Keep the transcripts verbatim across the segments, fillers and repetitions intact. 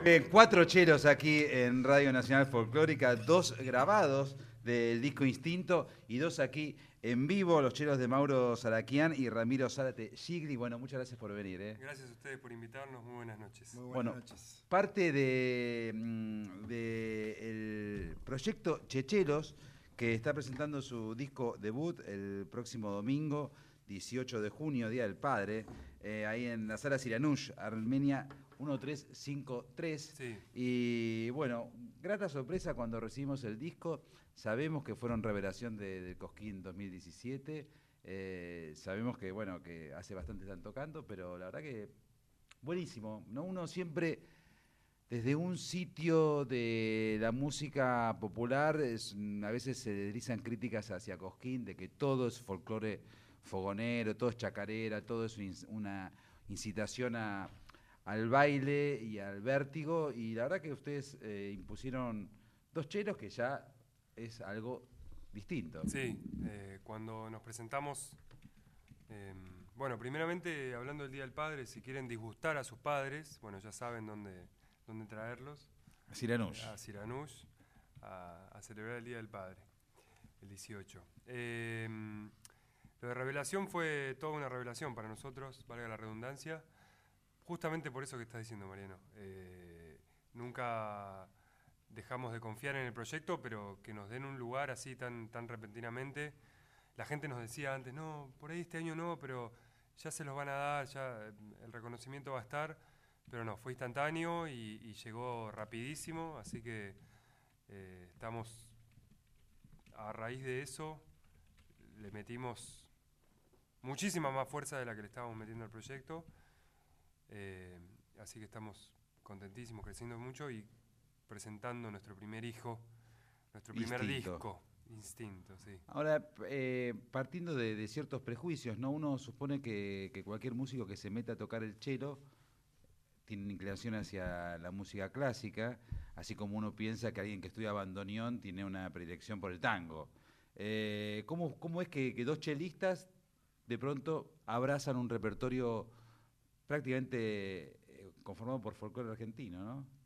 Bien, cuatro chelos aquí en Radio Nacional Folclórica, dos grabados del disco Instinto y dos aquí en vivo, los chelos de Mauro Saraquián y Ramiro Zárate Gigli. Bueno, muchas gracias por venir. ¿eh? Gracias a ustedes por invitarnos, muy buenas noches. Muy buenas bueno, noches. Parte de, de el proyecto Chechelos, que está presentando su disco debut el próximo domingo, dieciocho de junio, Día del Padre, eh, ahí en la sala Siranush, Armenia uno tres cinco tres. Sí. Y bueno, grata sorpresa cuando recibimos el disco. Sabemos que fueron revelación de, del Cosquín dos mil diecisiete. Eh, sabemos que, bueno, que hace bastante están tocando, pero la verdad que buenísimo, ¿no? Uno siempre, desde un sitio de la música popular, es, a veces se deslizan críticas hacia Cosquín de que todo es folclore fogonero, todo es chacarera, todo es una incitación a, al baile y al vértigo, y la verdad que ustedes eh, impusieron dos chelos que ya es algo distinto. Sí, eh, cuando nos presentamos, eh, bueno, primeramente hablando del Día del Padre, si quieren disgustar a sus padres, bueno, ya saben dónde, dónde traerlos. A Siranush. A Siranush, a, a celebrar el Día del Padre, el dieciocho. Eh, lo de revelación fue toda una revelación para nosotros, valga la redundancia, justamente por eso que estás diciendo, Mariano. Eh, nunca dejamos de confiar en el proyecto, pero que nos den un lugar así tan, tan repentinamente. La gente nos decía antes, no, por ahí este año no, pero ya se los van a dar, ya el reconocimiento va a estar, pero no, fue instantáneo y, y llegó rapidísimo, así que eh, estamos, a raíz de eso, le metimos muchísima más fuerza de la que le estábamos metiendo al proyecto, eh, así que estamos contentísimos, creciendo mucho y presentando nuestro primer hijo, nuestro primer Instinto. disco, Instinto, sí. Ahora, eh, partiendo de, de ciertos prejuicios, ¿no? Uno supone que, que cualquier músico que se meta a tocar el chelo tiene una inclinación hacia la música clásica, así como uno piensa que alguien que estudia bandoneón tiene una predilección por el tango. Eh, ¿cómo, ¿Cómo es que, que dos chelistas de pronto abrazan un repertorio prácticamente eh, conformado por folclore argentino, ¿no?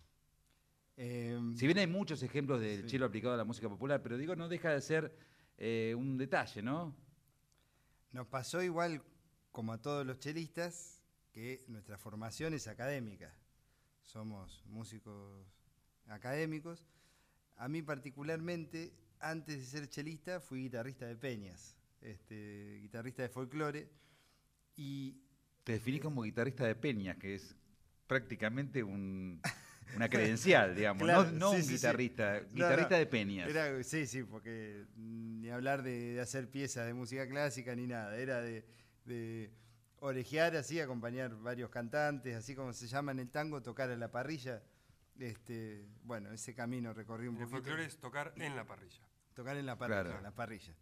Eh, Si bien hay muchos ejemplos del sí. chelo aplicado a la música popular, pero digo, no deja de ser eh, un detalle, ¿no? Nos pasó igual como a todos los chelistas que nuestra formación es académica. Somos músicos académicos. A mí particularmente, antes de ser chelista, fui guitarrista de peñas, este, guitarrista de folclore. Y Te definís como guitarrista de peñas, que es prácticamente un, una credencial, digamos, claro, no, no sí, un sí, guitarrista, sí. guitarrista No, no. de peñas. Era, sí, sí, porque ni hablar de, de hacer piezas de música clásica ni nada, era de, de orejear así, acompañar varios cantantes, así como se llama en el tango, tocar a la parrilla. Este, bueno, ese camino recorrí un El poquito. folclore es tocar en la parrilla. Tocar en la parrilla, Claro. en la parrilla.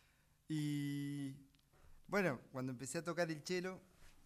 Y bueno, cuando empecé a tocar el chelo,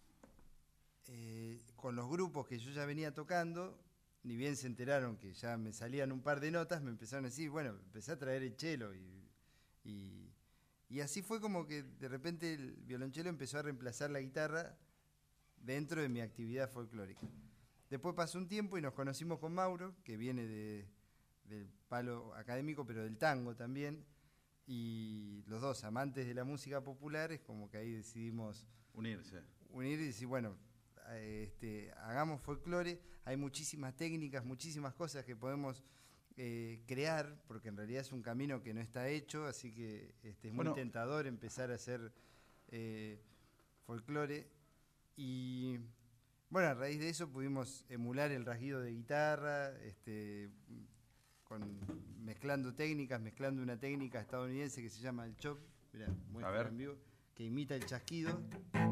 eh, con los grupos que yo ya venía tocando, ni bien se enteraron que ya me salían un par de notas, me empezaron a decir, bueno, empecé a traer el chelo. Y, y, y así fue como que de repente el violonchelo empezó a reemplazar la guitarra dentro de mi actividad folclórica. Después pasó un tiempo y nos conocimos con Mauro, que viene de, del palo académico, pero del tango también. Y los dos, amantes de la música popular, es como que ahí decidimos Unirse. unir y decir, bueno, este, hagamos folclore. Hay muchísimas técnicas, muchísimas cosas que podemos eh, crear, porque en realidad es un camino que no está hecho, así que este, es muy Bueno. tentador empezar a hacer eh, folclore. Y bueno, a raíz de eso pudimos emular el rasguido de guitarra, este, con, mezclando técnicas, mezclando una técnica estadounidense que se llama el chop, mirá, muestro A ver. en vivo, que imita el chasquido.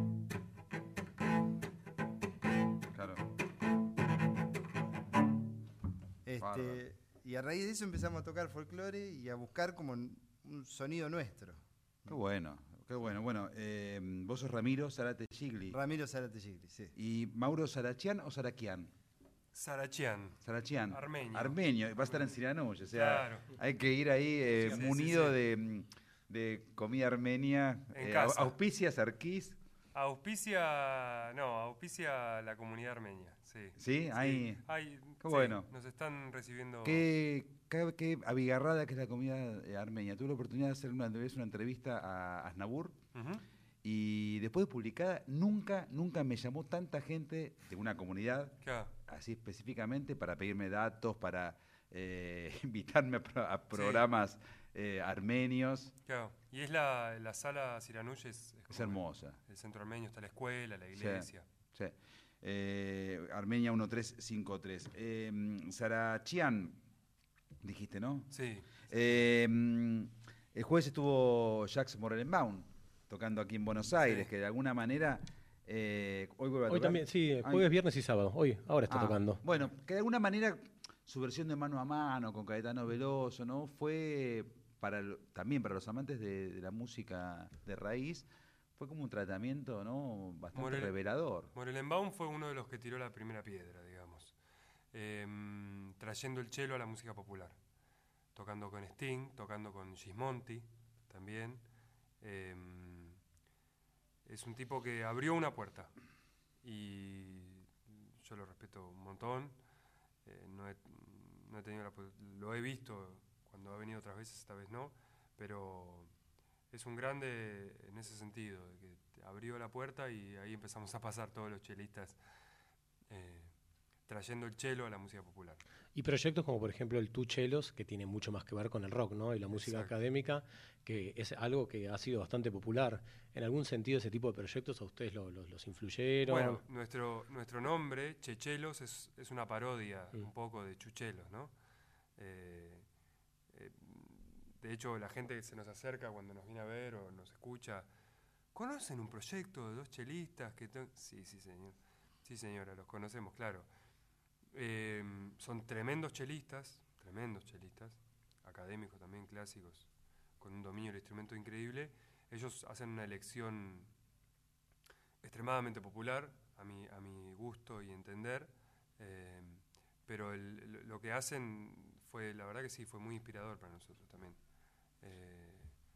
Claro. Este, Bárbaro. y a raíz de eso empezamos a tocar folclore y a buscar como un sonido nuestro. Qué bueno, qué bueno. Bueno, eh, vos sos Ramiro Zárate Gigli. Ramiro Zárate Gigli, sí. ¿Y Mauro Sarachián o Saraquián? Sarachián. Sarachián. Armenio. Armenio, va a estar en Siranush, o sea, Claro. hay que ir ahí eh, Sí, sí, munido sí, sí. De, de comida armenia, En eh, casa. auspicias, arquís. Auspicia, no, auspicia la comunidad armenia, sí. ¿Sí? Hay... Hay, Qué sí, bueno. Nos están recibiendo... Qué, qué, qué abigarrada que es la comunidad eh, armenia. Tuve la oportunidad de hacer una, vez una entrevista a Aznavour Ujú. y después de publicada, nunca, nunca me llamó tanta gente de una comunidad, Claro. así específicamente, para pedirme datos, para eh, invitarme a, pro- a programas eh, armenios. Claro, y es la, la sala Siranush, es, es, Es como hermosa. El, el centro armenio, está la escuela, la iglesia. Sí. Eh, Armenia uno tres cinco tres. Eh, Sarachian, dijiste, ¿no? Sí. Eh, el jueves estuvo Jacques Morelenbaum tocando aquí en Buenos Aires, Sí. que de alguna manera eh, hoy vuelve a Hoy tocar. también, sí, Ay. jueves, viernes y sábado. Hoy, ahora está Ah, tocando. Bueno, que de alguna manera su versión de Mano a Mano con Caetano Veloso, ¿no? Fue para lo- también para los amantes de, de la música de raíz, fue como un tratamiento, ¿no? Bastante Morel- revelador. Morelenbaum fue uno de los que tiró la primera piedra, digamos, em, trayendo el cello a la música popular, tocando con Sting, tocando con Gismonti también. Em, es un tipo que abrió una puerta y yo lo respeto un montón. Eh, no he, no he tenido la, po- lo he visto cuando ha venido otras veces, esta vez no, pero es un grande en ese sentido, de que abrió la puerta y ahí empezamos a pasar todos los chelistas eh, trayendo el cello a la música popular. Y proyectos como por ejemplo el Tu Chelos, que tiene mucho más que ver con el rock, ¿no? Y la música Exacto. académica, que es algo que ha sido bastante popular. ¿En algún sentido ese tipo de proyectos a ustedes lo- lo- los influyeron? Bueno, nuestro, nuestro nombre, Chechelos, es, es una parodia Mm. un poco de Chuchelos, ¿no? Eh, eh, de hecho, la gente que se nos acerca cuando nos viene a ver o nos escucha, ¿conocen un proyecto de dos chelistas? que to-?" Sí, sí, señor. Sí, señora, los conocemos, claro. Eh, son tremendos chelistas, tremendos chelistas, académicos también, clásicos, con un dominio del instrumento increíble. Ellos hacen una elección extremadamente popular, a mi, a mi gusto y entender, eh, pero el- lo- lo que hacen fue, la verdad que sí, fue muy inspirador para nosotros también. Eh,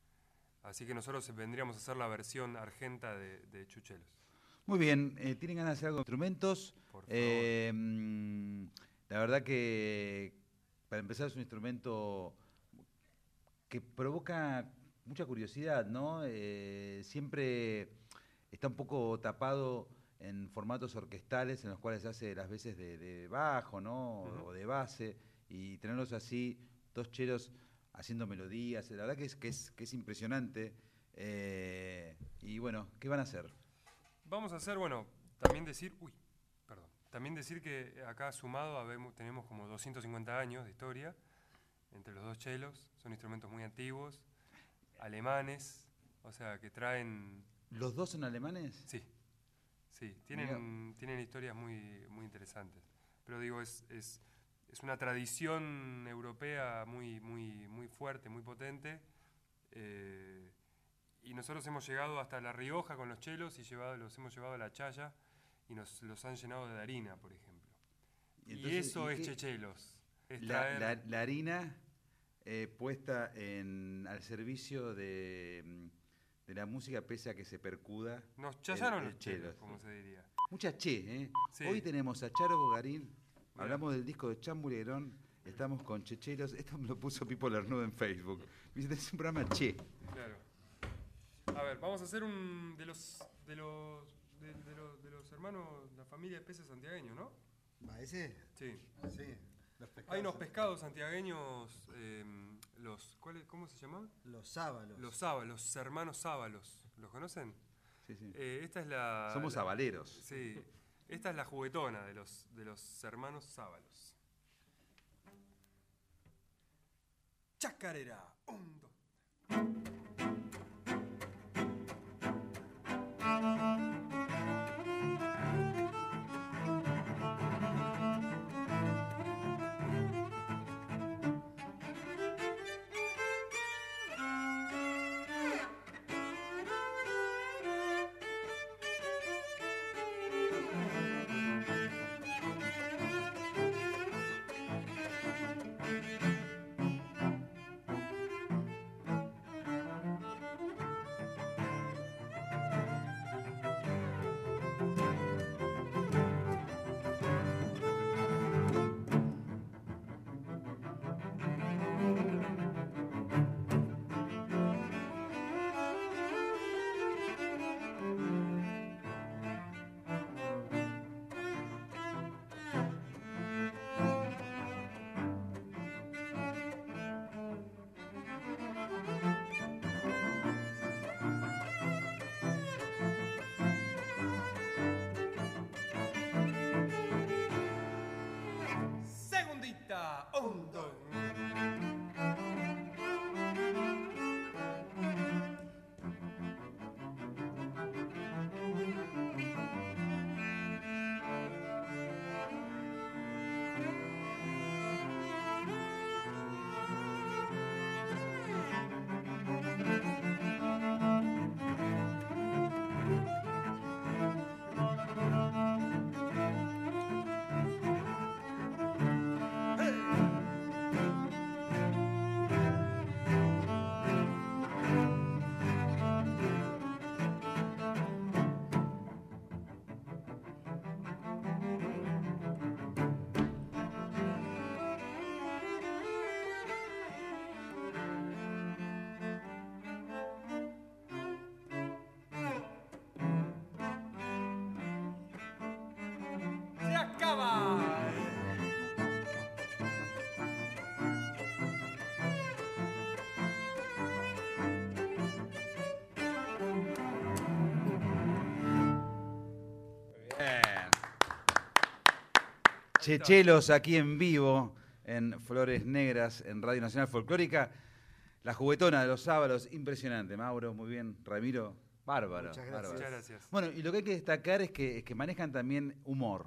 así que nosotros vendríamos a hacer la versión argenta de, de Chuchelos. Muy bien, eh, ¿tienen ganas de hacer algo de instrumentos? Por favor. Eh, mm, la verdad que para empezar es un instrumento que provoca mucha curiosidad, ¿no? Eh, siempre está un poco tapado en formatos orquestales en los cuales se hace las veces de, de bajo, ¿no? Ujú. O de base, y tenerlos así, dos chelos haciendo melodías, la verdad que es, que es, que es impresionante. Eh, y bueno, ¿qué van a hacer? Vamos a hacer, bueno, también decir, uy, perdón, también decir que acá sumado habemos- tenemos como doscientos cincuenta años de historia entre los dos chelos, son instrumentos muy antiguos, alemanes, o sea, que traen, ¿Los dos son alemanes? sí, sí, tienen, tienen historias muy, muy interesantes. Pero digo, es, es, es una tradición europea muy, muy, muy fuerte, muy potente. eh, Y nosotros hemos llegado hasta La Rioja con los chelos y llevado, los hemos llevado a La Chaya y nos los han llenado de harina, por ejemplo. Y, entonces, eso ¿y es qué? chechelos. Es La, traer- la- la harina eh, puesta en, al servicio de, mm, de la música pese a que se percuda. nos chayaron el- el los chelos, chelos. como se diría. Mucha che, ¿eh? Sí. Hoy tenemos a Charo Bogarín, Mirá. hablamos del disco de Chambulerón, estamos con Chechelos, esto me lo puso Pipo Lernudo en Facebook. Me dice, es un programa che. Claro. A ver, vamos a hacer un de los de los de, de los, de los hermanos, la familia de peces santiagueños, ¿no? ¿Va ese? Sí. Sí. Los pescados. Hay unos pescados santiagueños, eh, los ¿cuáles, cómo se llaman? Los sábalos. Los sábalos, los hermanos sábalos. ¿Los conocen? Sí, sí. Eh, esta es la. Somos la- avaleros. Sí, esta es la juguetona de los, de los hermanos sábalos. Chacarera. Un, dos. Chechelos aquí en vivo en Flores Negras en Radio Nacional Folclórica. La juguetona de los sábados, impresionante. Mauro, muy bien. Ramiro, bárbaro. Muchas gracias. bárbaro. Muchas gracias. Bueno, y lo que hay que destacar es que, es que manejan también humor.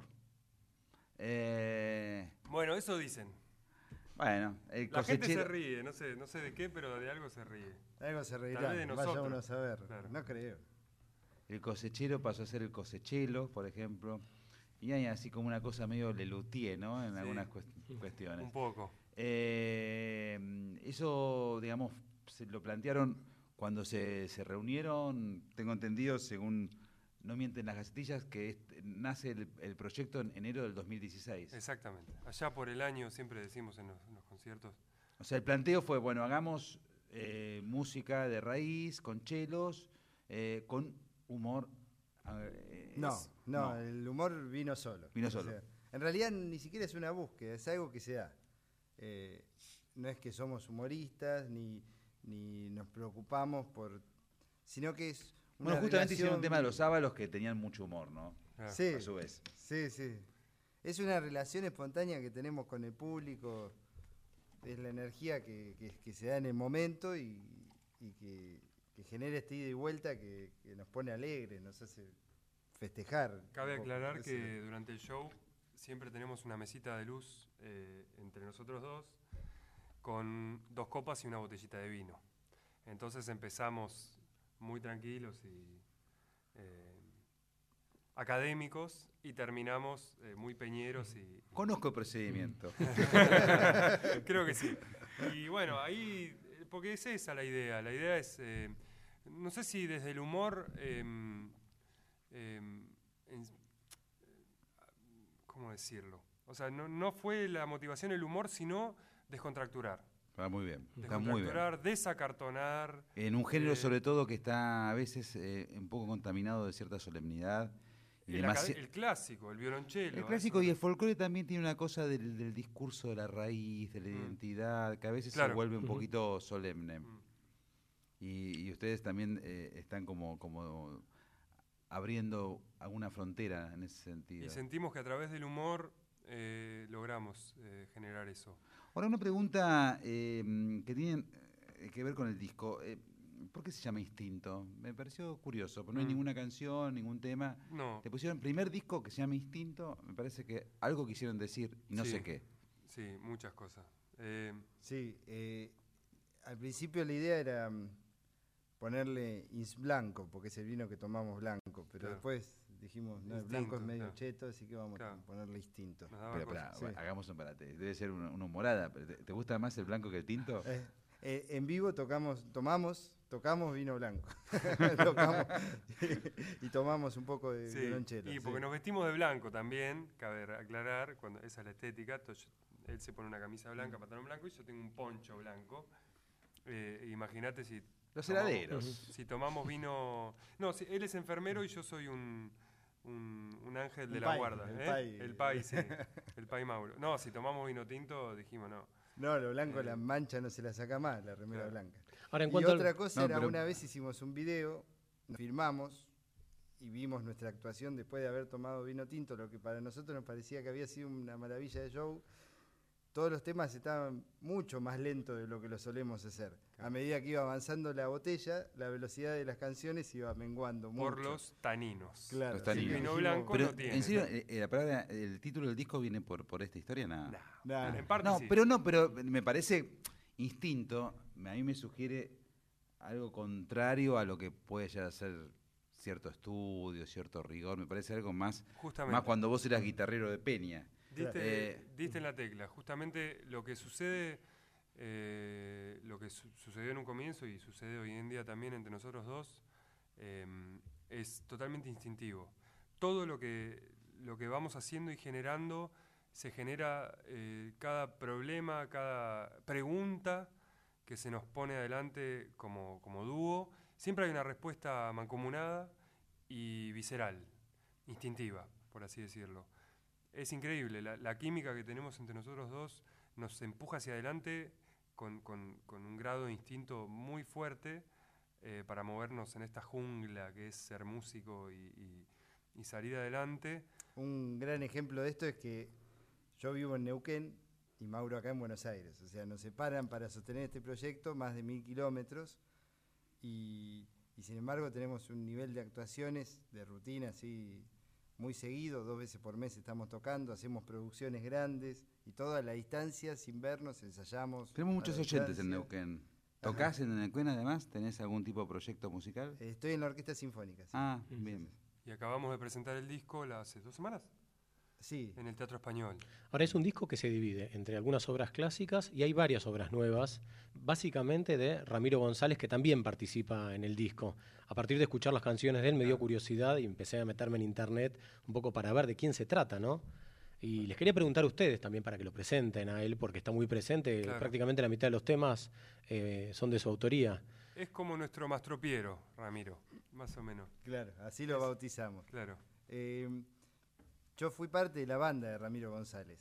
Eh, Bueno, eso dicen. bueno, el La gente cosechero... se ríe, no sé, no sé de qué, pero de algo se ríe. Algo se Tal vez reirá, de vaya nosotros. uno a saber. Claro. No creo. El cosechero pasó a ser el cosechelo, por ejemplo. Y hay así como una cosa medio Lelutier, ¿no? En Sí. algunas cuest- cuestiones. Un poco. Eh, eso, digamos, se lo plantearon cuando se, se reunieron, tengo entendido, según no mienten las gacetillas, que este- nace el, el proyecto en enero del dos mil dieciséis. Exactamente. Allá por el año siempre decimos en los, en los conciertos. O sea, el planteo fue, bueno, hagamos eh, música de raíz, con chelos, eh, con humor. eh, No, es- no, el humor vino solo. Vino O solo. sea, en realidad ni siquiera es una búsqueda, es algo que se da. Eh, no es que somos humoristas, ni, ni nos preocupamos por... Sino que es una Bueno, justamente hicieron un relación- tema de los sábalos que tenían mucho humor, ¿no? Claro. Sí, A su vez. sí, sí. Es una relación espontánea que tenemos con el público, es la energía que, que- que se da en el momento y, y que, que genera este ida y vuelta que, que nos pone alegres, nos hace festejar. Cabe un poco. aclarar Eso- que durante el show siempre tenemos una mesita de luz eh, entre nosotros dos con dos copas y una botellita de vino. Entonces empezamos muy tranquilos y eh, académicos y terminamos eh, muy peñeros y, y- Conozco el procedimiento. Creo que sí. Y bueno, ahí, eh, porque es esa la idea. La idea es, eh, no sé si desde el humor, em, em, en- ¿cómo decirlo? O sea, no, no fue la motivación el humor, sino descontracturar. Está muy bien, está muy bien. Descontracturar, desacartonar. En un género Eh, sobre todo que está a veces eh, un poco contaminado de cierta solemnidad. Y El, demasi- acad- el clásico, el violonchelo. el clásico eso. y el folclore también tiene una cosa del, del discurso de la raíz, de la Mm. identidad, que a veces se Claro. vuelve un Ujú. poquito solemne. Mm. Y, y ustedes también eh, están como, como abriendo alguna frontera en ese sentido. Y sentimos que a través del humor eh, logramos eh, generar eso. Ahora, una pregunta eh, que tiene eh, que ver con el disco. Eh, ¿Por qué se llama Instinto? Me pareció curioso, porque no hay Mm. ninguna canción, ningún tema. No, Te pusieron primer disco que se llama Instinto, me parece que algo quisieron decir y no Sí. sé qué. sí, muchas cosas. Eh, Sí, eh, al principio la idea era mm, ponerle ins blanco, porque es el vino que tomamos blanco, pero Claro. después dijimos, no, el blanco es Instinto, medio claro. cheto, así que vamos Claro. a ponerle instinto. nos daba Pero cosa. pará, sí. bueno, hagamos un parate. Debe ser una, una humorada. pero ¿Te, te gusta más el blanco que el tinto? Eh, eh, en vivo tocamos, tomamos, tocamos vino blanco. Tocamos y tomamos un poco de Sí, violonchelo. y sí. porque nos vestimos de blanco también, cabe aclarar, cuando esa es la estética, to- yo- él se pone una camisa blanca, pantalón blanco y yo tengo un poncho blanco. Eh, Imagínate si Los tomamos- heladeros. si tomamos vino... No, si él es enfermero y yo soy un, un, un ángel de Un la pai, guarda. el ¿eh? pai. El pai, sí. El pai Mauro. No, si tomamos vino tinto, dijimos no. No, lo blanco, Eh, la mancha no se la saca más, la remera claro. blanca. Ahora, en Y cuanto al- otra cosa No, era, pero- una vez hicimos un video, nos filmamos y vimos nuestra actuación después de haber tomado vino tinto, lo que para nosotros nos parecía que había sido una maravilla de show. Todos los temas estaban mucho más lentos de lo que lo solemos hacer. A medida que iba avanzando la botella, la velocidad de las canciones iba menguando mucho. Por los taninos. Claro, Los taninos. sí, Vino dijimos- blanco Pero, no tiene. en serio, eh, eh, la palabra, el título del disco viene por, por esta historia, nada. Nah, Nah. En parte No, sí. pero no, pero me parece instinto, a mí me sugiere algo contrario a lo que puede llegar a ser cierto estudio, cierto rigor, me parece algo más, Justamente. más cuando vos eras guitarrero de Peña. Diste, Eh, diste en la tecla. Justamente lo que sucede, eh, lo que su- sucedió en un comienzo y sucede hoy en día también entre nosotros dos, eh, es totalmente instintivo. Todo lo que, lo que vamos haciendo y generando se genera eh, cada problema, cada pregunta que se nos pone adelante como, como dúo. Siempre hay una respuesta mancomunada y visceral, instintiva, por así decirlo. es increíble, la, la química que tenemos entre nosotros dos nos empuja hacia adelante con, con, con un grado de instinto muy fuerte eh, para movernos en esta jungla que es ser músico y, y, y salir adelante. Un gran ejemplo de esto es que yo vivo en Neuquén y Mauro acá en Buenos Aires. O sea, nos separan para sostener este proyecto más de mil kilómetros y, y sin embargo tenemos un nivel de actuaciones, de rutina así muy seguido, dos veces por mes estamos tocando, hacemos producciones grandes y toda la distancia, sin vernos, ensayamos. Tenemos muchos a la oyentes en distancia. Neuquén. ¿Tocás en Neuquén además? ¿Tenés algún tipo de proyecto musical? Eh, Estoy en la Orquesta Sinfónica. Sí. Ah, bien. Y acabamos de presentar el disco la- hace dos semanas Sí. en el Teatro Español. Ahora es un disco que se divide entre algunas obras clásicas y hay varias obras nuevas, básicamente de Ramiro González, que también participa en el disco. A partir de escuchar las canciones de él me dio curiosidad y empecé a meterme en internet un poco para ver de quién se trata, ¿no? Y les quería preguntar a ustedes también para que lo presenten a él, porque está muy presente, Claro. prácticamente la mitad de los temas eh, son de su autoría. Es como nuestro mastropiero, Ramiro, más o menos. Claro, así lo bautizamos. Claro. Eh, yo fui parte de la banda de Ramiro González.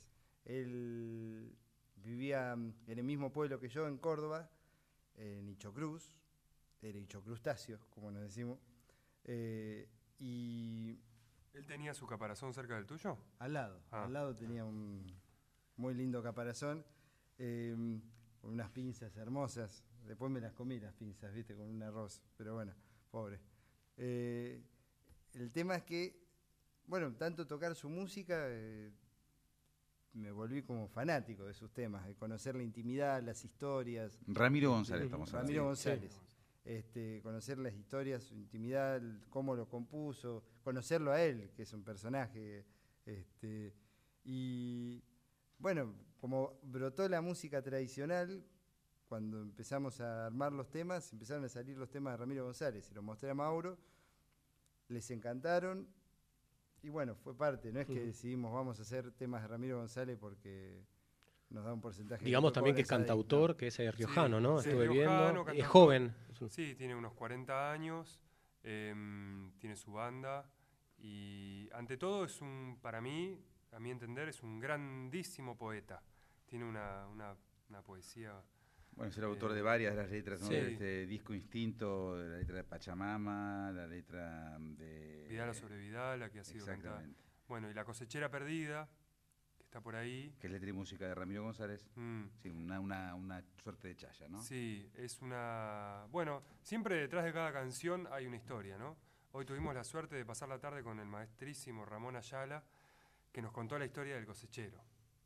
Él vivía mm, en el mismo pueblo que yo, en Córdoba, en Ichocruz, era Ichocrustáceo, como nos decimos, eh, y ¿Él tenía su caparazón cerca del tuyo? al lado, Ah. al lado tenía un muy lindo caparazón, eh, con unas pinzas hermosas. Después me las comí las pinzas, viste, con un arroz, pero bueno, pobre. Eh, el tema es que, bueno, tanto tocar su música, eh, me volví como fanático de sus temas, de conocer la intimidad, las historias. Ramiro González, estamos hablando. Ramiro Sí, González. Este, conocer las historias, su intimidad, el- cómo lo compuso, conocerlo a él, que es un personaje. Este, y bueno, como brotó la música tradicional, cuando empezamos a armar los temas, empezaron a salir los temas de Ramiro González, y los mostré a Mauro, les encantaron, y bueno, fue parte, no es que Ujú. decidimos vamos a hacer temas de Ramiro González porque nos da un porcentaje. de Digamos grupo también que es Cobra Sadie, cantautor, ¿no? que es eh, riojano, ¿no? sí, Estuve riojano, viendo. Es cantautor. joven. Es un- Sí, tiene unos cuarenta años, em, tiene su banda y ante todo es un, para mí, a mi entender, es un grandísimo poeta. Tiene una, una, una poesía. Bueno, es el autor Eh, de varias de las letras, ¿no? sí. De este disco Instinto, de la letra de Pachamama, la letra de... Vidala sobre Vidala, que ha sido cantada. Exactamente. Bueno, y La cosechera perdida, que está por ahí. Que es letra y música de Ramiro González. Mm, Sí, una, una, una suerte de chaya, ¿no? Sí, es una... Bueno, siempre detrás de cada canción hay una historia, ¿no? Hoy tuvimos la suerte de pasar la tarde con el maestrísimo Ramón Ayala, que nos contó la historia del cosechero.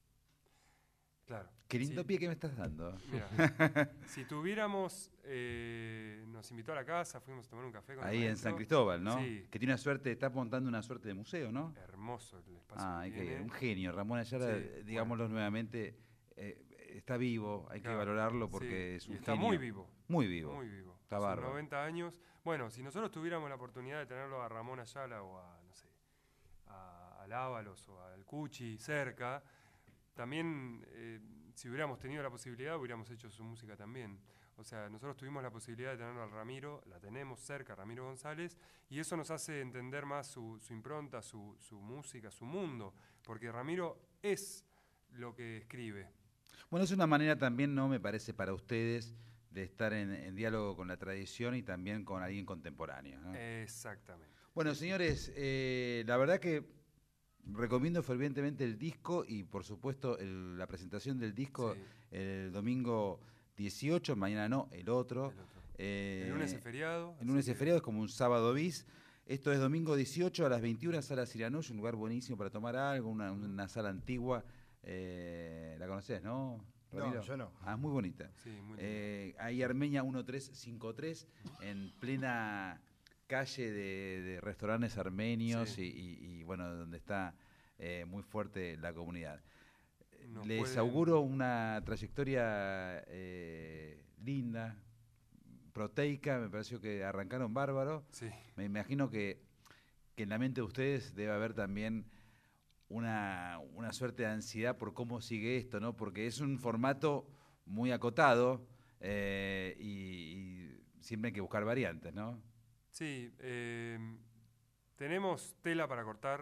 Claro. Qué lindo sí. pie que me estás dando. Mira, si tuviéramos, eh, nos invitó a la casa, fuimos a tomar un café con el Ahí en maestro. San Cristóbal, ¿no? Sí. Que tiene una suerte, está montando una suerte de museo, ¿no? Hermoso el espacio Ah, que hay que, tiene. un genio. Ramón Ayala, Sí, eh, digámoslo nuevamente, eh, está vivo, hay Claro, que valorarlo sí, porque es y un está genio. muy vivo. Muy vivo. Muy vivo. Está A sus bárbaro. noventa años. Bueno, si nosotros tuviéramos la oportunidad de tenerlo a Ramón Ayala o a, no sé, a, al Ábalos o al Cuchi cerca, también, eh, si hubiéramos tenido la posibilidad, hubiéramos hecho su música también. O sea, nosotros tuvimos la posibilidad de tenerlo al Ramiro, la tenemos cerca, Ramiro González, y eso nos hace entender más su, su impronta, su, su música, su mundo, porque Ramiro es lo que escribe. Bueno, es una manera también, ¿no? Me parece, para ustedes de estar en, en diálogo con la tradición y también con alguien contemporáneo, ¿no? Exactamente. Bueno, señores, eh, la verdad que recomiendo fervientemente el disco y, por supuesto, el- la presentación del disco Sí, el domingo dieciocho, mañana no, el otro. el otro. Eh, El lunes es feriado. El lunes así es que- feriado, es como un sábado bis. Esto es domingo dieciocho a las veintiuna, Sala Ciranoy, un lugar buenísimo para tomar algo, una, una sala antigua. Eh, ¿La conocés, no? No, Ramiro? yo no. Ah, es muy bonita. Sí, muy lindo. Eh, ahí Armenia trece cincuenta y tres, en plena calle de, de restaurantes armenios Sí. y, y- y, bueno, donde está eh, muy fuerte la comunidad. Nos Les pueden- auguro una trayectoria eh, linda, proteica, me pareció que arrancaron bárbaro. Sí, Me imagino que, que en la mente de ustedes debe haber también una, una suerte de ansiedad por cómo sigue esto, ¿no? Porque es un formato muy acotado eh, y, y siempre hay que buscar variantes, ¿no? sí. eh, tenemos tela para cortar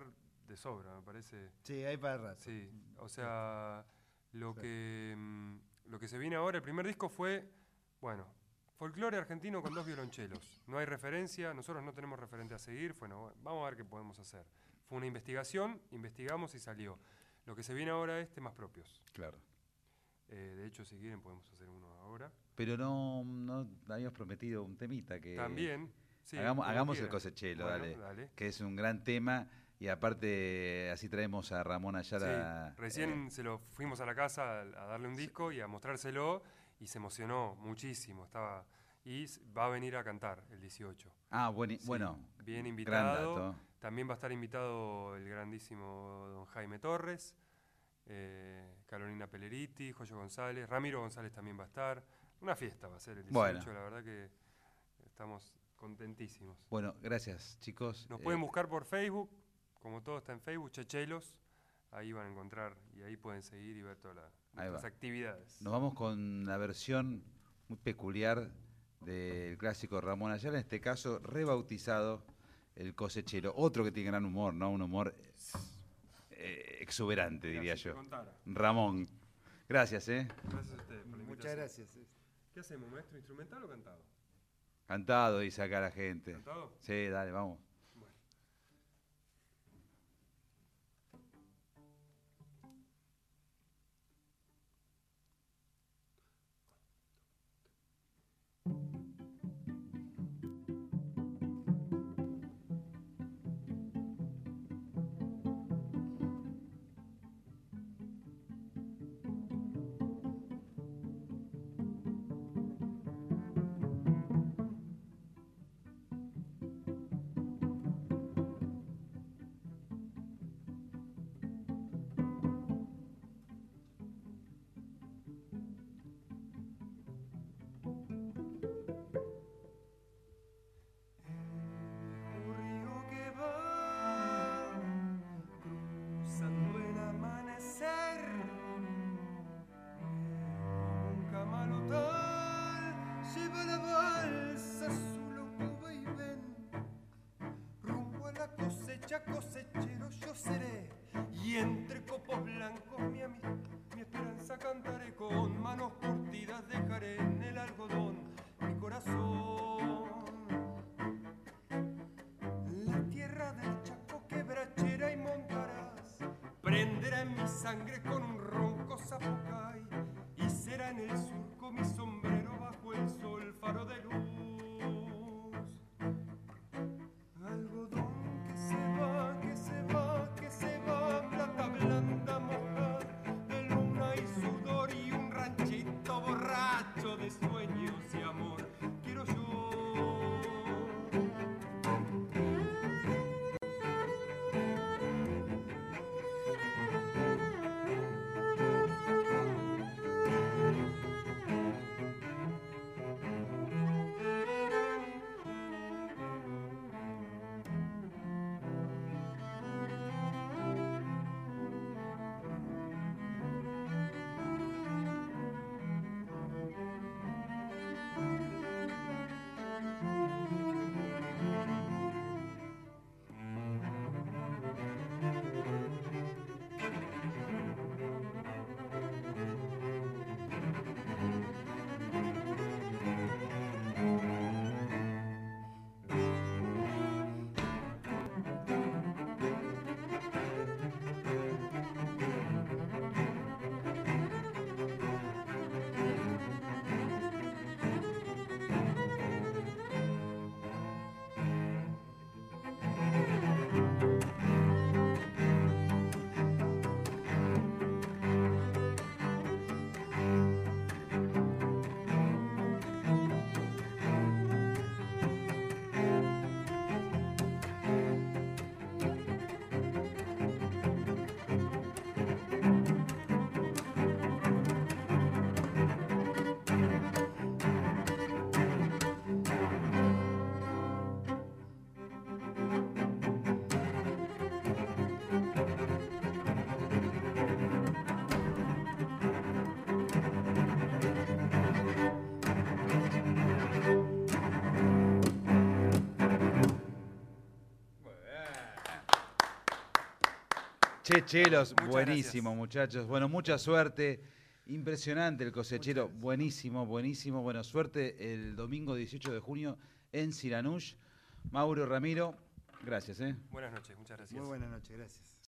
de sobra, me parece. Sí, hay para rato. Sí, o sea, lo que, mm, lo que se viene ahora, el primer disco fue, bueno, folclore argentino con dos violonchelos. No hay referencia, nosotros no tenemos referente a seguir, bueno, vamos a ver qué podemos hacer. Fue una investigación, investigamos y salió. Lo que se viene ahora es temas propios. Claro. Eh, de hecho, si quieren podemos hacer uno ahora. Pero no, no habíamos prometido un temita que... También, sí. hagamos como hagamos el quieran. cosechelo, Bueno, dale, dale. que es un gran tema y aparte así traemos a Ramón Ayala. Sí, recién eh, se lo fuimos a la casa a, a darle un disco y a mostrárselo y se emocionó muchísimo. Estaba y s- va a venir a cantar el dieciocho. ah, buen, Sí, bueno, bien gran invitado. dato. También va a estar invitado el grandísimo don Jaime Torres, eh, Carolina Pelleriti, Joyo González, Ramiro González también va a estar. Una fiesta va a ser el dieciocho, Bueno. la verdad que estamos contentísimos. Bueno, gracias chicos. Nos Eh, pueden buscar por Facebook, como todo está en Facebook, Chechelos, ahí van a encontrar y ahí pueden seguir y ver todas la- Ahí nuestras va. actividades. Nos vamos con la versión muy peculiar del clásico Ramón Ayala, en este caso rebautizado el cosechero. Otro que tiene gran humor, ¿no? Un humor eh, exuberante, Mirá, diría si te yo. contara. Ramón, gracias, ¿eh? Gracias a ustedes por la Muchas invitación. gracias. ¿Qué hacemos, maestro? ¿Instrumental o cantado? Cantado, dice acá la gente. ¿Cantado? Sí, dale, vamos. Bueno. Un río que va cruzando el amanecer, un camalotal lleva la balsa su loco vaivén, rumbo a la cosecha, cosechero yo seré, y entre copos blancos mi, ami- mi esperanza cantaré, con manos curtidas dejaré en el algodón mi corazón. La tierra del Chaco quebrachera y montarás prenderá en mi sangre con un ronco zapucay y será en el surco mi sombrero bajo el sol faro de luz. Algodón que se va, que se va, que se va, plata blanda mojada de luna y sudor y un ranchito borracho de sueños y amor. Quiero yo. Che, Chelos, Muchas buenísimo, gracias. muchachos. Bueno, mucha suerte. Impresionante el cosechero, buenísimo, buenísimo. Bueno, suerte el domingo dieciocho de junio en Siranush. Mauro, Ramiro, gracias. ¿eh? Buenas noches, muchas gracias. Muy buenas noches, gracias.